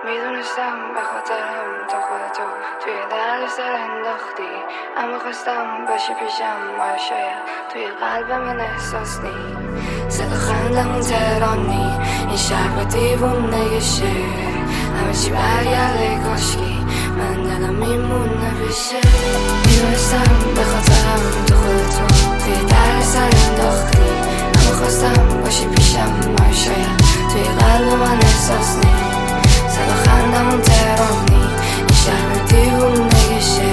میدونستم به خاطرم تو خودتو توی درد سر انداختی، اما خواستم باشی پیشم، ما شاید توی قلب من احساس نی. صدا خندمون تهرانی، این شهر با دیوونه شه، همه چی برگرده کاشکی من دلم میمونه پیشه. میدونستم به خاطرم تو خودتو توی درد سر انداختی، اما خواستم باشی پیشم، ما شاید توی قلب من احساس نی. صدا خندمون تهرانی، این شهر دیوونه شه،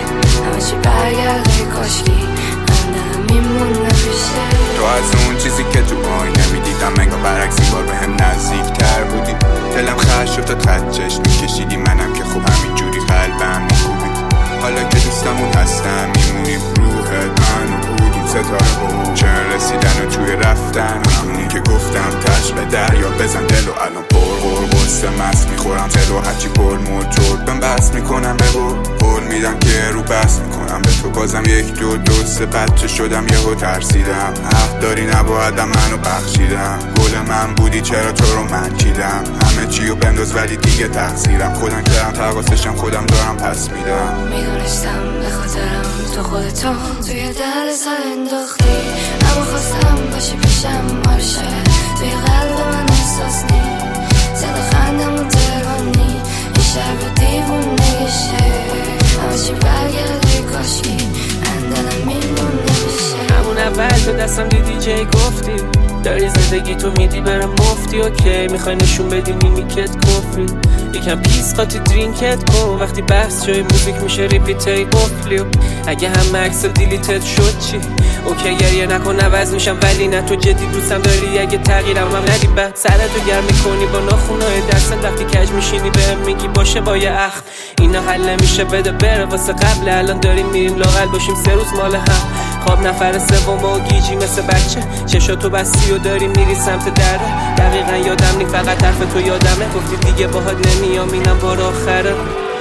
همه چی برگرده کاشکی من دلم میمونه پیشه. تو از اون چیزی که تو آینه میدیدم انگار برعکس این بار بهم نزدیک تر بودی. دلم خرج شد تا خط چشم میکشیدی، منم که خوب همینجوری قلبم میکوبید. حالا که دوستمون هستم میمونیم روحت من و بودیم ستاره بود. چرا رسیدن و توی رفتن همونی که گفتم تش به دریا بزن دل و الان پر قصه مست میخورم تل و هرچی پر موتور بم بس میکنم به قول میدم که رو بس میکنم به تو بازم یک دو سه بچه شدم یهو ترسیدم. حق داری نبایدم منو بخشیدم، گل من بودی چرا تو رو من چیدم. همه چیو بنداز ولی دیگه تقصیرم، خودم کردم تقاصشم خودم دارم پس میدم. میدونستم به خاطرم تو خودتو توی درد سر انداختی، اما خواستم باشی پیشم، ما شاید توی قلب من احساس نی. صدا خندمون تهرانی، این شهر به دیوونه شه، همه چی برگرده کاشکی من دلم میمونه میشه. همون اول تو دستم دیدی جای گفتی داری زندگی تو میدی برم مفتی. اوکی میخوای نشون بدی میمیکت کفری، یکم پیس قاطی درینکت کن. وقتی بحث جای موزیک میشه ریپیتای قفلیو، اگه هم عکس دیلیتت شد چی؟ اوکی گریه نکن عوض میشم ولی نه تو جدی دوستم داری. اگه تغییرم هم ندی بعد سرتو گرم میکنی با ناخونای دستت. وقتی کج میشینی بهم میگی باشه با یه اخ اینا حل نمیشه بده بره واسه قبل. الان داریم میریم لاقل باشیم 3 روز مال هم. خواب نفر سوم و گیجی مثل بچه، چشاتو بستی و داری میری سمت دره. دقیقا یادم نی فقط حرف تو یادمه، گفتی دیگه باهات نمیام اینم بار آخره.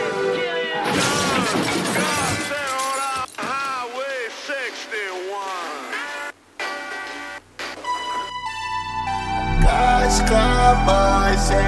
عشقم باشه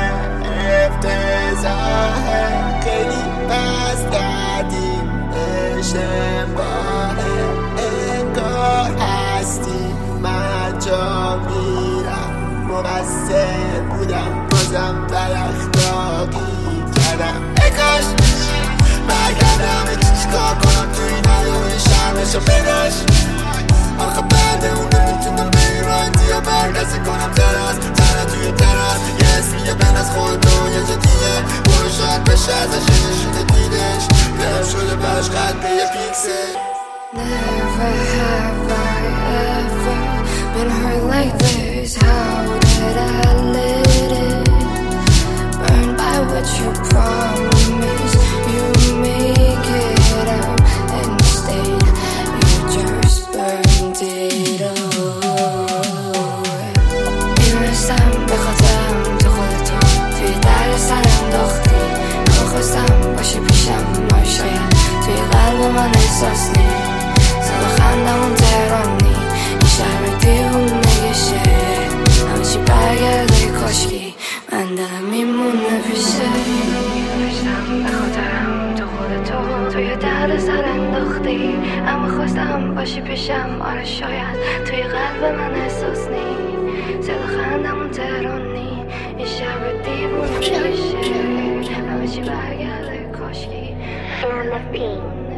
افتضاحه، خیلی بس کردیم اشتباهه. انگار هستی من جا میرم، مقصر بودم بازم ترخداغی کردم. اکاش برگردم چیکار کنم تو این حیای شرمشو بداش. آخه بعد اون نمیتونم بیران یا برگزه کنم تراس توی تراس. یه اسمیه بین از خود و یه جدیه برو شاید بشه ازش نشونه دیدش برم شده براش قد به یه پیکسل. Never have I ever been hurt like this. How did I let it burn by what you promised? You make it out instead you just burned it all. میدونستم به خاطرم تو خودتو توی درد سر انداختی، اما خواستم باشی پیشم، ما شاید توی قلب من احساس نی. صدا خندمون تهرانی، این شهر دیوونه شه، همه چی برگرده کاشکی من دلم میمونه پیشه. میدونستم به خاطرم تو خودتو توی درد سر انداختی، اما خواستم باشی پیشم، آره شاید توی قلب من احساس نی. صدا خندمون تهرانی، این شهر دیوونه شه، همه چی برگرده کاشکی.